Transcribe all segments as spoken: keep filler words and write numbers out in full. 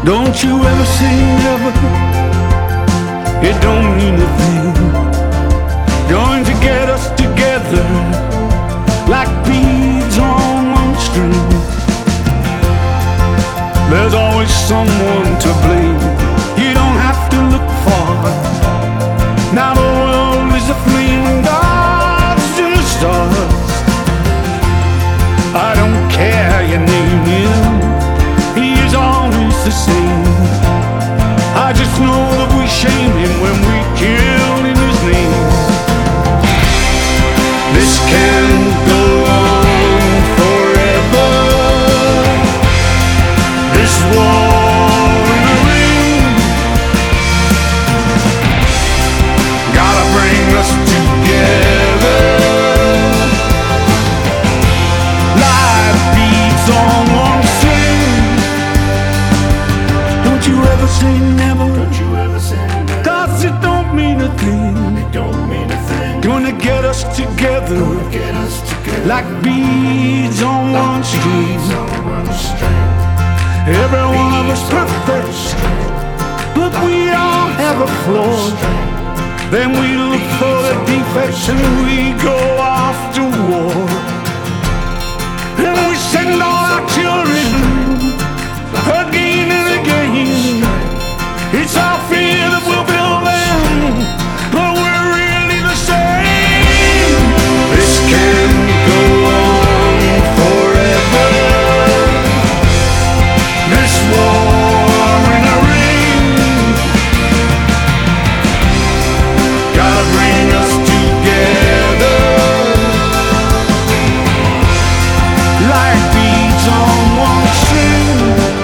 Don't you ever say never, it don't mean a thing. Going to get us together like beads on one string. There's always someone to blame. You don't have to look far. Now the world is a flame, God's in the stars. I don't care your name is, he is always the same. I just know that we shame him when we kill in his name. This can't go on forever. This war in the ring gotta bring us together. Life beats on one string. Don't you ever say never. Don't you ever say never. 'Cause it don't mean a thing. It don't mean a thing. Gonna get us together. Gonna get us together. Like beads on like one string. Every one of us perfect, but we all have a flaw. Then we look for the defects and we go off to war. And we send all our children again and again. It's our fear that will build them, but we're really the same. This can't go on forever. This war in a ring gotta bring us together like beads on one string.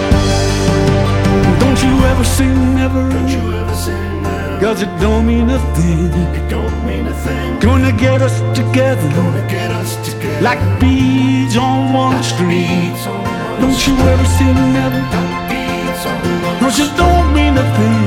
Don't you ever say never. Don't you ever say never. 'Cause it don't mean a thing. It don't mean a thing. Gonna get us together. Gonna get us together like beads on one string. Don't you ever say never. 'Cause it don't mean a thing.